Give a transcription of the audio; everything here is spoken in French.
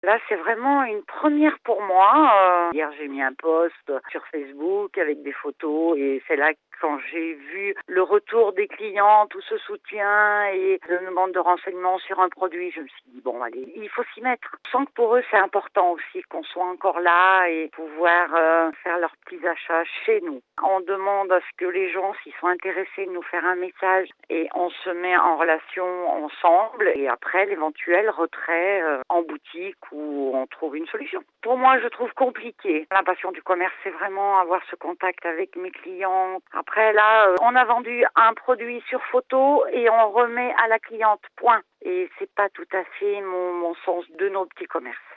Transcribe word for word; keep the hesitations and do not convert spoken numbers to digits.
Là, c'est vraiment une première pour moi. Euh, hier, j'ai mis un post sur Facebook avec des photos et c'est là quand j'ai vu le retour des clients, tout ce soutien et la demande de renseignements sur un produit, je me suis dit, bon, allez, il faut s'y mettre. Je sens que pour eux, c'est important aussi qu'on soit encore là et pouvoir euh, faire leurs petits achats chez nous. On demande à ce que les gens, s'ils sont intéressés, nous faire un message et on se met en relation ensemble et après l'éventuel retrait euh, en boutique où on trouve une solution. Pour moi, je trouve compliqué. La passion du commerce, c'est vraiment avoir ce contact avec mes clients. Après, là, euh, on a vendu un produit sur photo et on remet à la cliente, point. Et c'est pas tout à fait mon, mon sens de nos petits commerces.